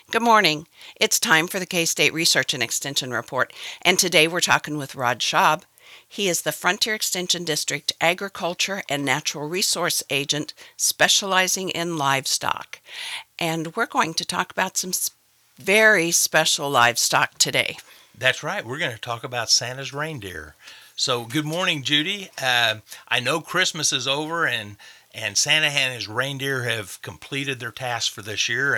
Good morning. It's time for the K-State Research and Extension Report, and today we're talking with Rod Schaub. He is the Frontier Extension District Agriculture and Natural Resource Agent specializing in livestock. And we're going to talk about some very special livestock today. That's right. We're going to talk about Santa's reindeer. So, good morning, Judy. I know Christmas is over, and Santa and his reindeer have completed their task for this year.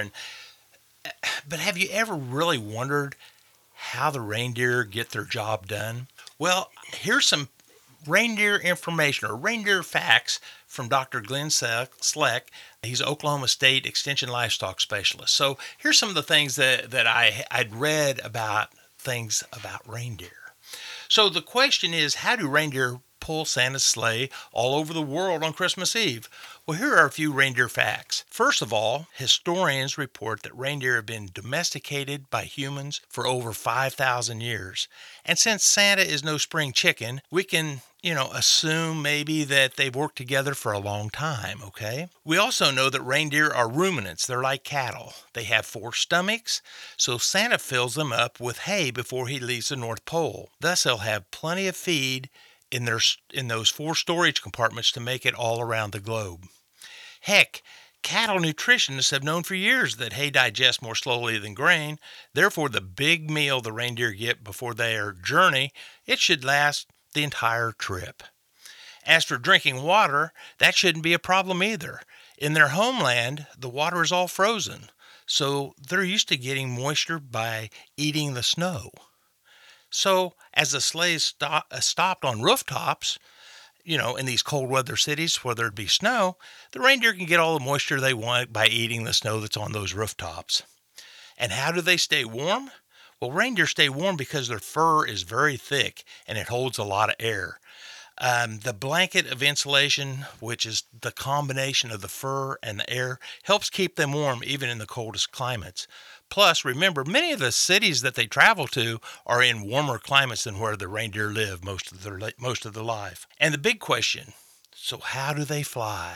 But have you ever really wondered how the reindeer get their job done? Well, here's some reindeer information or reindeer facts from Dr. Glenn Sleck. He's an Oklahoma State Extension Livestock Specialist. So here's some of the things that I'd read about things about reindeer. So the question is, how do reindeer pull Santa's sleigh all over the world on Christmas Eve? Well, here are a few reindeer facts. First of all, historians report that reindeer have been domesticated by humans for over 5,000 years. And since Santa is no spring chicken, we can assume maybe that they've worked together for a long time, okay? We also know that reindeer are ruminants. They're like cattle. They have 4 stomachs, so Santa fills them up with hay before he leaves the North Pole. Thus, they'll have plenty of feed in those 4 storage compartments to make it all around the globe. Heck, cattle nutritionists have known for years that hay digests more slowly than grain. Therefore, the big meal the reindeer get before their journey, it should last the entire trip. As for drinking water, that shouldn't be a problem either. In their homeland, the water is all frozen, so they're used to getting moisture by eating the snow. So, as the sleighs stopped on rooftops, in these cold weather cities where there'd be snow, the reindeer can get all the moisture they want by eating the snow that's on those rooftops. And how do they stay warm? Well, reindeer stay warm because their fur is very thick and it holds a lot of air. The blanket of insulation, which is the combination of the fur and the air, helps keep them warm even in the coldest climates. Plus, remember, many of the cities that they travel to are in warmer climates than where the reindeer live most of their life. And the big question, so how do they fly?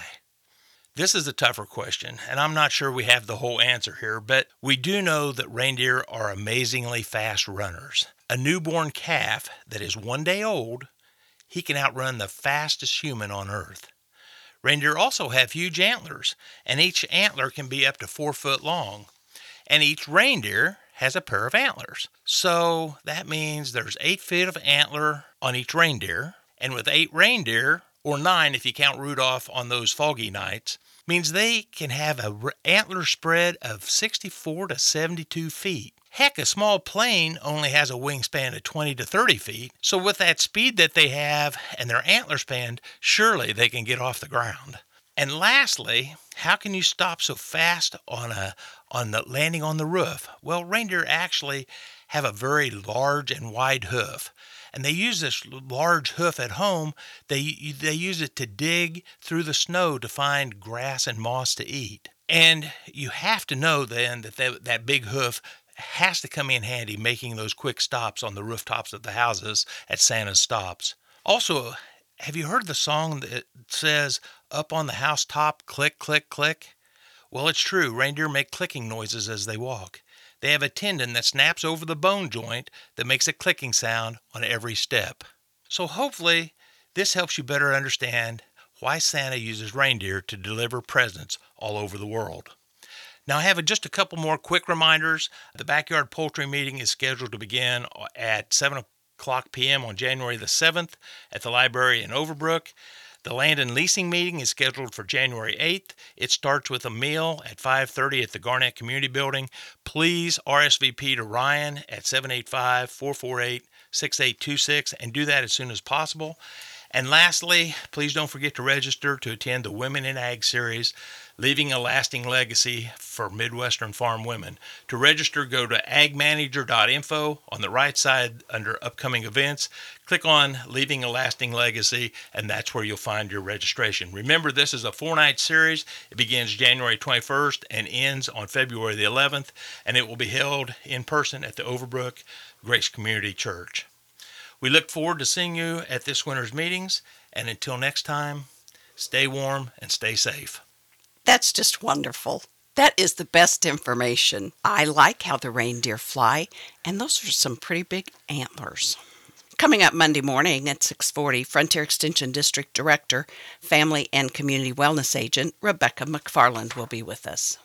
This is a tougher question, and I'm not sure we have the whole answer here, but we do know that reindeer are amazingly fast runners. A newborn calf that is 1 day old, he can outrun the fastest human on Earth. Reindeer also have huge antlers, and each antler can be up to 4 foot long. And each reindeer has a pair of antlers. So that means there's 8 feet of antler on each reindeer. And with 8 reindeer, or 9 if you count Rudolph on those foggy nights, means they can have an antler spread of 64 to 72 feet. Heck, a small plane only has a wingspan of 20 to 30 feet. So with that speed that they have and their antler span, surely they can get off the ground. And lastly, how can you stop so fast on the landing on the roof? Well, reindeer actually have a very large and wide hoof. And they use this large hoof at home. They use it to dig through the snow to find grass and moss to eat. And you have to know then that big hoof has to come in handy making those quick stops on the rooftops of the houses at Santa's stops. Also, have you heard the song that says, "Up on the housetop, click, click, click"? Well, it's true. Reindeer make clicking noises as they walk. They have a tendon that snaps over the bone joint that makes a clicking sound on every step. So hopefully, this helps you better understand why Santa uses reindeer to deliver presents all over the world. Now, I have just a couple more quick reminders. The backyard poultry meeting is scheduled to begin at 7 o'clock p.m. on January the 7th at the library in Overbrook. The land and leasing meeting is scheduled for January 8th. It starts with a meal at 5:30 at the Garnett Community Building. Please RSVP to Ryan at 785-448-6826 and do that as soon as possible. And lastly, please don't forget to register to attend the Women in Ag series, Leaving a Lasting Legacy for Midwestern Farm Women. To register, go to agmanager.info. On the right side under upcoming events, click on Leaving a Lasting Legacy, and that's where you'll find your registration. Remember, this is a 4-night series. It begins January 21st and ends on February the 11th, and it will be held in person at the Overbrook Grace Community Church. We look forward to seeing you at this winter's meetings, and until next time, stay warm and stay safe. That's just wonderful. That is the best information. I like how the reindeer fly, and those are some pretty big antlers. Coming up Monday morning at 6:40, Frontier Extension District Director, Family and Community Wellness Agent Rebecca McFarland will be with us.